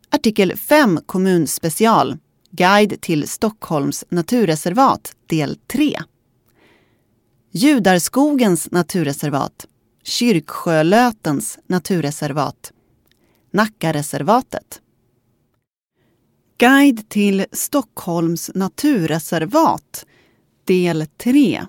Artikel 5 kommunspecial. Guide till Stockholms naturreservat, del 3. Judarskogens naturreservat. Kyrksjölötens naturreservat. Nackareservatet. Guide till Stockholms naturreservat, del 3.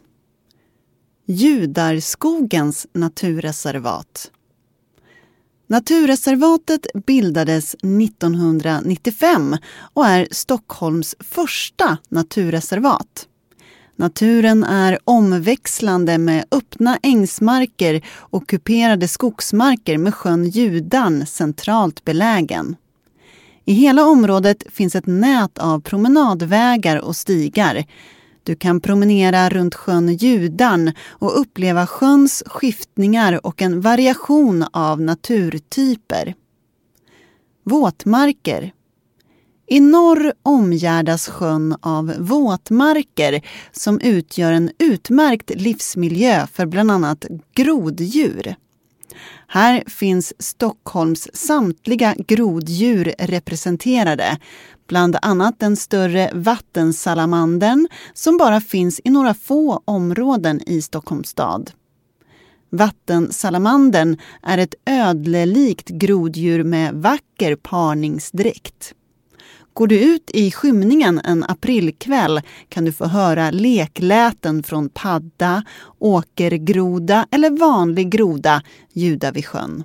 Judarskogens naturreservat. Naturreservatet bildades 1995 och är Stockholms första naturreservat. Naturen är omväxlande med öppna ängsmarker och kuperade skogsmarker med sjön Judarn centralt belägen. I hela området finns ett nät av promenadvägar och stigar. Du kan promenera runt sjön Judarn och uppleva sjöns skiftningar och en variation av naturtyper. Våtmarker. I norr omgärdas sjön av våtmarker som utgör en utmärkt livsmiljö för bland annat groddjur. Här finns Stockholms samtliga groddjur representerade, bland annat den större vattensalamandern som bara finns i några få områden i Stockholms stad. Vattensalamandern är ett ödlelikt groddjur med vacker parningsdräkt. Går du ut i skymningen en aprilkväll kan du få höra lekläten från padda, åkergroda eller vanlig groda ljuda vid sjön.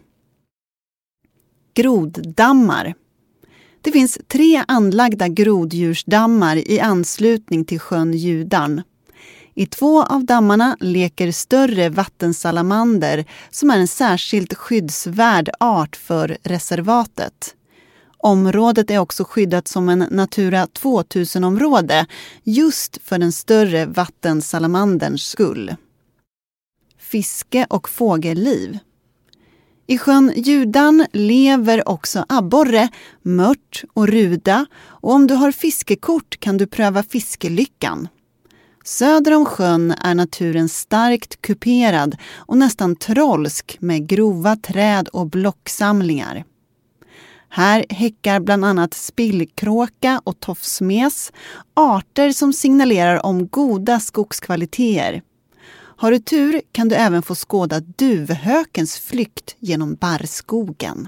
Groddammar. Det finns 3 anlagda groddjursdammar i anslutning till sjön Judarn. I 2 av dammarna leker större vattensalamander som är en särskilt skyddsvärd art för reservatet. Området är också skyddat som en Natura 2000-område just för den större vattensalamanders skull. Fiske och fågelliv. I sjön Judarn lever också abborre, mört och ruda och om du har fiskekort kan du pröva fiskelyckan. Söder om sjön är naturen starkt kuperad och nästan trollsk med grova träd och blocksamlingar. Här häckar bland annat spillkråka och tofsmes, arter som signalerar om goda skogskvaliteter. Har du tur kan du även få skåda duvhökens flykt genom barrskogen.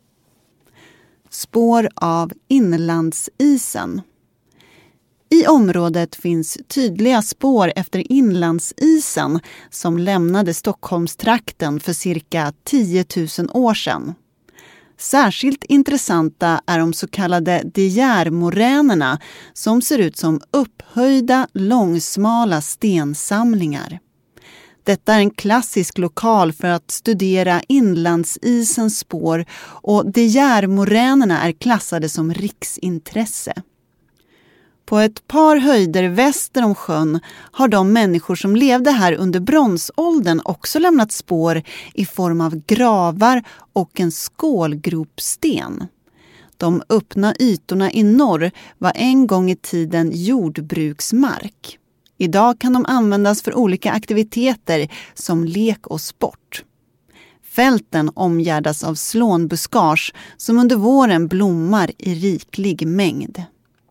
Spår av inlandsisen. I området finns tydliga spår efter inlandsisen som lämnade Stockholmstrakten för cirka 10 000 år sedan. Särskilt intressanta är de så kallade De Geer-moränerna som ser ut som upphöjda, långsmala stensamlingar. Detta är en klassisk lokal för att studera inlandsisens spår och De Geer-moränerna är klassade som riksintresse. På ett par höjder väster om sjön har de människor som levde här under bronsåldern också lämnat spår i form av gravar och en skålgropsten. De öppna ytorna i norr var en gång i tiden jordbruksmark. Idag kan de användas för olika aktiviteter som lek och sport. Fälten omgärdas av slånbuskage som under våren blommar i riklig mängd.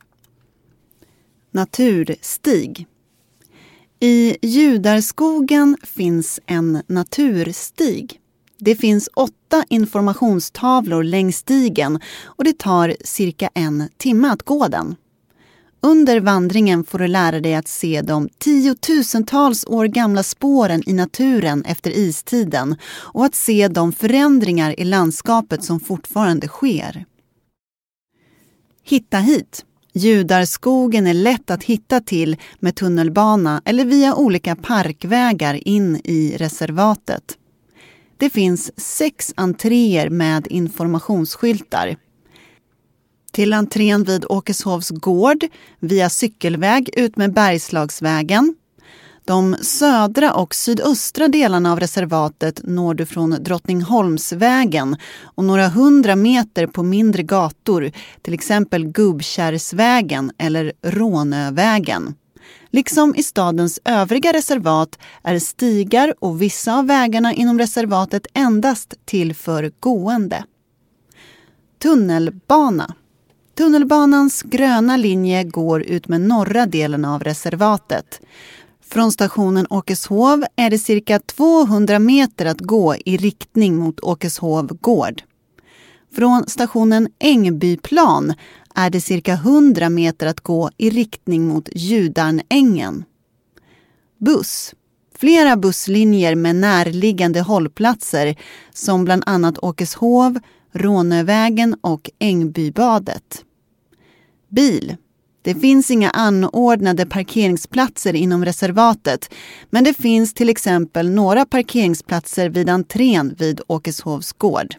Naturstig. I Judarskogen finns en naturstig. Det finns 8 informationstavlor längs stigen och det tar cirka 1 timme att gå den. Under vandringen får du lära dig att se de 10 000-tals år gamla spåren i naturen efter istiden och att se de förändringar i landskapet som fortfarande sker. Hitta hit. Judarskogen är lätt att hitta till med tunnelbana eller via olika parkvägar in i reservatet. Det finns 6 entréer med informationsskyltar. Till entrén vid Åkeshovs gård, via cykelväg ut med Bergslagsvägen. De södra och sydöstra delarna av reservatet når du från Drottningholmsvägen och några 100 meter på mindre gator, till exempel Gubbkärrsvägen eller Rånövägen. Liksom i stadens övriga reservat är stigar och vissa av vägarna inom reservatet endast till för gående. Tunnelbana. Tunnelbanans gröna linje går ut med norra delen av reservatet. Från stationen Åkeshov är det cirka 200 meter att gå i riktning mot Åkeshov gård. Från stationen Ängbyplan är det cirka 100 meter att gå i riktning mot Judarnängen. Buss. Flera busslinjer med närliggande hållplatser som bland annat Åkeshov, Rånövägen och Ängbybadet. Bil. Det finns inga anordnade parkeringsplatser inom reservatet, men det finns till exempel några parkeringsplatser vid entrén vid Åkeshovs gård.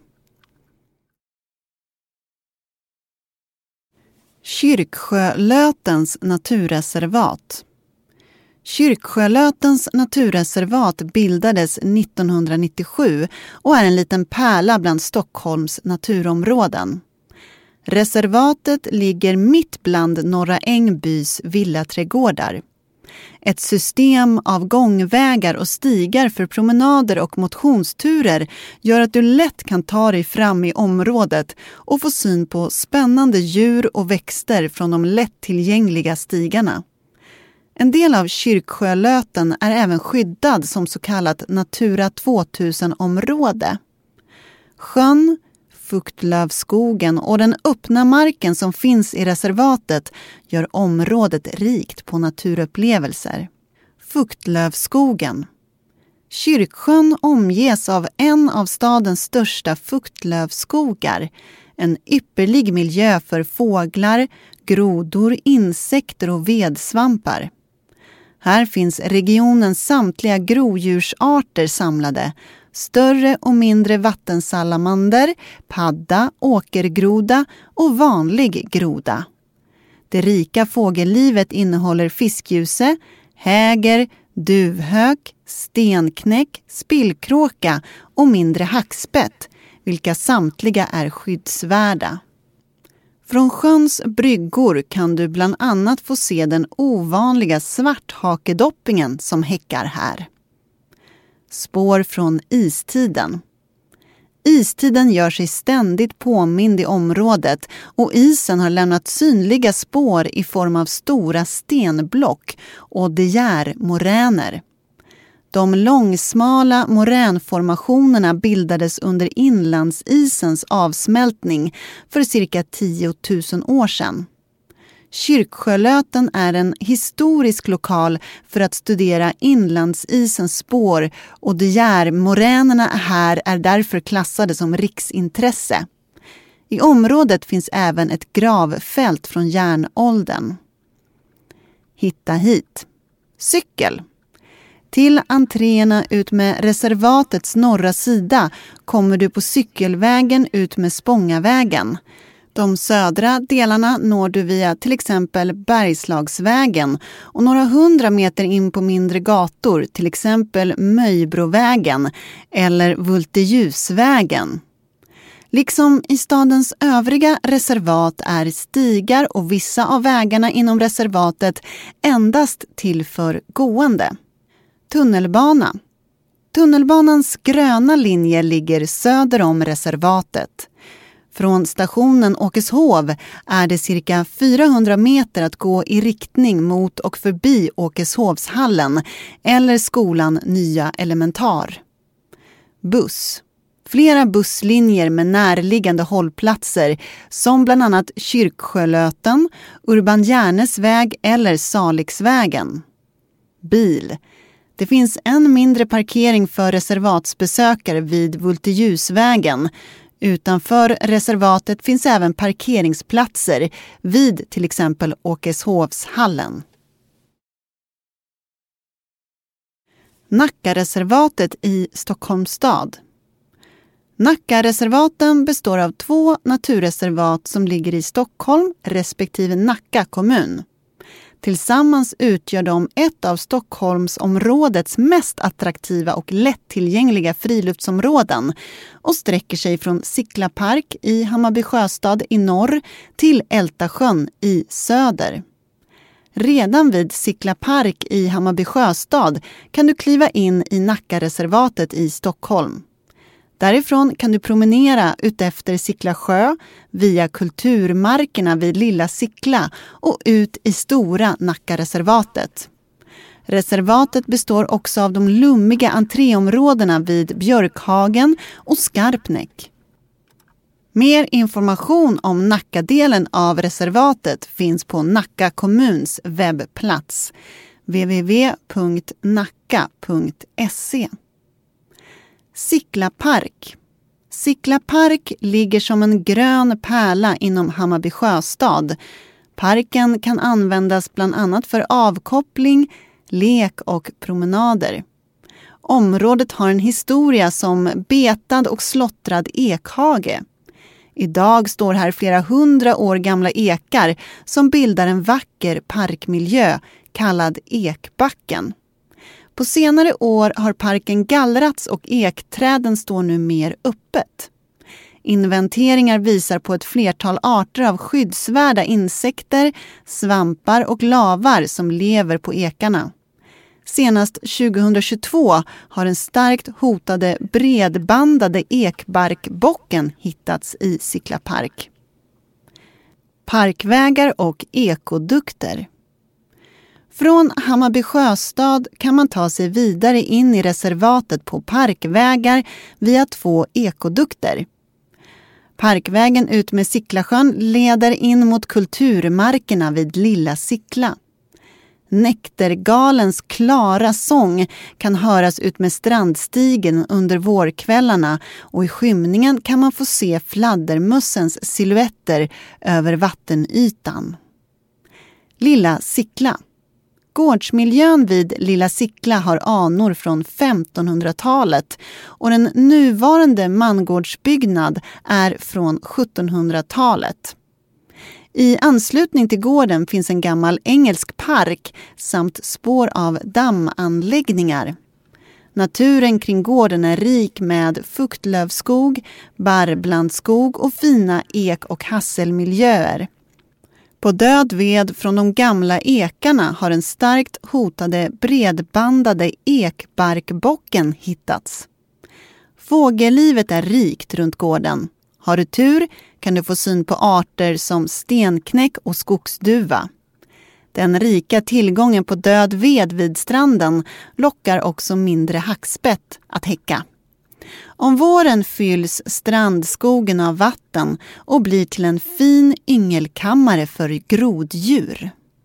Kyrksjölötens naturreservat. Kyrksjölötens naturreservat bildades 1997 och är en liten pärla bland Stockholms naturområden. Reservatet ligger mitt bland Norra Ängbys villaträdgårdar. Ett system av gångvägar och stigar för promenader och motionsturer gör att du lätt kan ta dig fram i området och få syn på spännande djur och växter från de lättillgängliga stigarna. En del av Kyrksjölöten är även skyddad som så kallat Natura 2000-område. Sjön, fuktlövskogen och den öppna marken som finns i reservatet gör området rikt på naturupplevelser. Fuktlövskogen. Kyrksjön omges av en av stadens största fuktlövskogar. En ypperlig miljö för fåglar, grodor, insekter och vedsvampar. Här finns regionens samtliga groddjursarter samlade. Större och mindre vattensalamander, padda, åkergroda och vanlig groda. Det rika fågellivet innehåller fiskgjuse, häger, duvhök, stenknäck, spillkråka och mindre hackspett, vilka samtliga är skyddsvärda. Från sjöns bryggor kan du bland annat få se den ovanliga svarthakedoppingen som häckar här. Spår från istiden. Istiden gör sig ständigt påmind i området och isen har lämnat synliga spår i form av stora stenblock och dejärmoräner. De långsmala moränformationerna bildades under inlandsisens avsmältning för cirka 10 000 år sedan. Kyrksjölöten är en historisk lokal för att studera inlandsisens spår och dejärmoränerna här är därför klassade som riksintresse. I området finns även ett gravfält från järnåldern. Hitta hit. Cykel. Till entréerna ut med reservatets norra sida kommer du på cykelvägen ut med Spångavägen. De södra delarna når du via till exempel Bergslagsvägen och några 100 meter in på mindre gator, till exempel Möjbrovägen eller Vulteljusvägen. Liksom i stadens övriga reservat är stigar och vissa av vägarna inom reservatet endast till för gående. Tunnelbana. Tunnelbanans gröna linje ligger söder om reservatet. Från stationen Åkeshov är det cirka 400 meter att gå i riktning mot och förbi Åkeshovshallen eller skolan Nya Elementar. Buss. Flera busslinjer med närliggande hållplatser som bland annat Kyrksjölöten, Urban Järnes väg eller Saliksvägen. Bil. Det finns en mindre parkering för reservatsbesökare vid Vulteljusvägen. Utanför reservatet finns även parkeringsplatser vid till exempel Åkeshovshallen. Nackareservatet i Stockholms stad. Nackareservaten består av 2 naturreservat som ligger i Stockholm respektive Nacka kommun. Tillsammans utgör de ett av Stockholmsområdets mest attraktiva och lättillgängliga friluftsområden och sträcker sig från Sickla park i Hammarby sjöstad i norr till Ältasjön i söder. Redan vid Sickla park i Hammarby sjöstad kan du kliva in i Nackareservatet i Stockholm. Därifrån kan du promenera utefter Sickla sjö via kulturmarkerna vid Lilla Sickla och ut i stora Nackareservatet. Reservatet består också av de lummiga entréområdena vid Björkhagen och Skarpnäck. Mer information om Nackadelen av reservatet finns på Nacka kommuns webbplats www.nacka.se. Sickla park. Sickla park ligger som en grön pärla inom Hammarby sjöstad. Parken kan användas bland annat för avkoppling, lek och promenader. Området har en historia som betad och slottrad ekhage. Idag står här flera 100 år gamla ekar som bildar en vacker parkmiljö kallad Ekbacken. På senare år har parken gallrats och ekträden står nu mer öppet. Inventeringar visar på ett flertal arter av skyddsvärda insekter, svampar och lavar som lever på ekarna. Senast 2022 har den starkt hotade bredbandade ekbarkbocken hittats i Sickla park. Parkvägar och ekodukter. Från Hammarby sjöstad kan man ta sig vidare in i reservatet på parkvägar via 2 ekodukter. Parkvägen ut med Sicklasjön leder in mot kulturmarkerna vid Lilla Sickla. Näktergalens klara sång kan höras ut med strandstigen under vårkvällarna och i skymningen kan man få se fladdermössens silhuetter över vattenytan. Lilla Sickla. Gårdsmiljön vid Lilla Sickla har anor från 1500-talet och den nuvarande mangårdsbyggnad är från 1700-talet. I anslutning till gården finns en gammal engelsk park samt spår av dammanläggningar. Naturen kring gården är rik med fuktlövskog, barrblandskog och fina ek- och hasselmiljöer. På död ved från de gamla ekarna har den starkt hotade bredbandade ekbarkbocken hittats. Fågellivet är rikt runt gården. Har du tur kan du få syn på arter som stenknäck och skogsduva. Den rika tillgången på död ved vid stranden lockar också mindre hackspett att häcka. Om våren fylls strandskogen av vatten och blir till en fin yngelkammare för groddjur.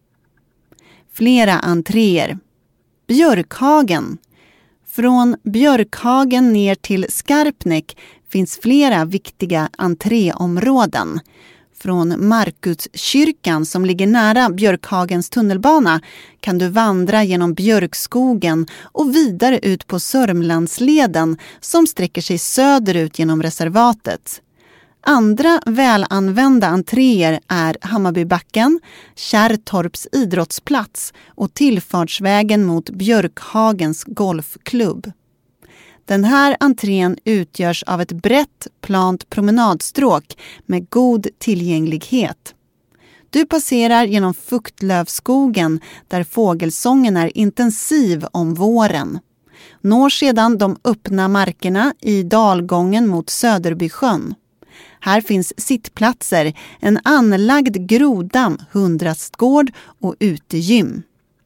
Flera entréer. Björkhagen. Från Björkhagen ner till Skarpnäck finns flera viktiga entréområden. Från Markuskyrkan som ligger nära Björkhagens tunnelbana kan du vandra genom Björkskogen och vidare ut på Sörmlandsleden som sträcker sig söderut genom reservatet. Andra välanvända entréer är Hammarbybacken, Kärrtorps idrottsplats och tillfartsvägen mot Björkhagens golfklubb. Den här entrén utgörs av ett brett, plant promenadstråk med god tillgänglighet. Du passerar genom fuktlövskogen där fågelsången är intensiv om våren. Når sedan de öppna markerna i dalgången mot Söderbysjön. Här finns sittplatser, en anlagd grodamm, hundrastgård och utegym.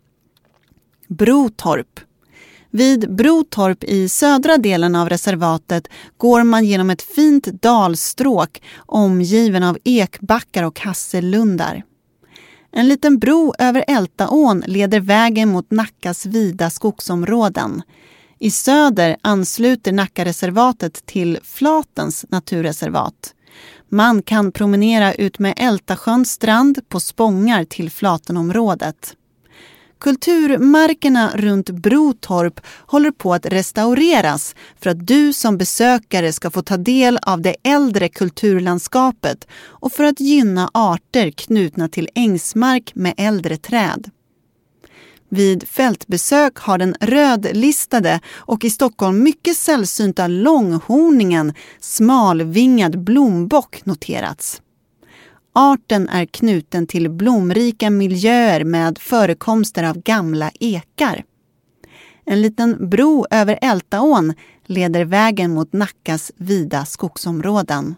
Brotorp. Vid Brotorp i södra delen av reservatet går man genom ett fint dalstråk omgiven av ekbackar och hassellundar. En liten bro över Ältaån leder vägen mot Nackas vida skogsområden. I söder ansluter Nackareservatet till Flatens naturreservat. Man kan promenera ut med Ältasjöns strand på Spångar till Flatenområdet. Kulturmarkerna runt Brotorp håller på att restaureras för att du som besökare ska få ta del av det äldre kulturlandskapet och för att gynna arter knutna till ängsmark med äldre träd. Vid fältbesök har den rödlistade och i Stockholm mycket sällsynta långhorningen smalvingad blombock noterats. Arten är knuten till blomrika miljöer med förekomster av gamla ekar. En liten bro över Ältaån leder vägen mot Nackas vida skogsområden.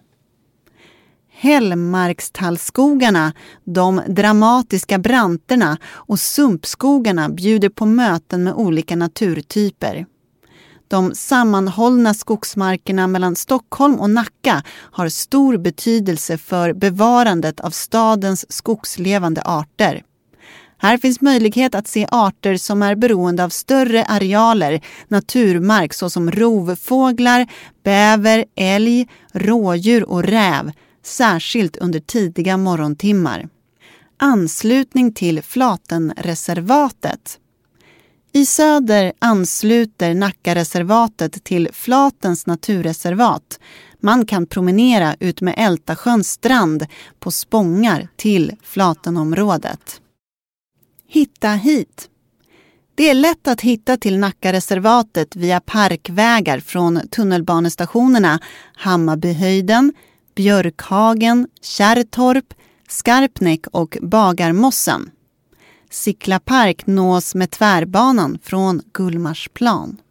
Hällmarkstallskogarna, de dramatiska branterna och sumpskogarna bjuder på möten med olika naturtyper. De sammanhållna skogsmarkerna mellan Stockholm och Nacka har stor betydelse för bevarandet av stadens skogslevande arter. Här finns möjlighet att se arter som är beroende av större arealer, naturmark såsom rovfåglar, bäver, älg, rådjur och räv, särskilt under tidiga morgontimmar. Anslutning till Flatenreservatet. I söder ansluter Nackareservatet till Flatens naturreservat. Man kan promenera ut med Ältasjöns strand på Spångar till Flatenområdet. Hitta hit. Det är lätt att hitta till Nackareservatet via parkvägar från tunnelbanestationerna Hammarbyhöjden, Björkhagen, Kärrtorp, Skarpnäck och Bagarmossen. Sickla park nås med tvärbanan från Gullmarsplan.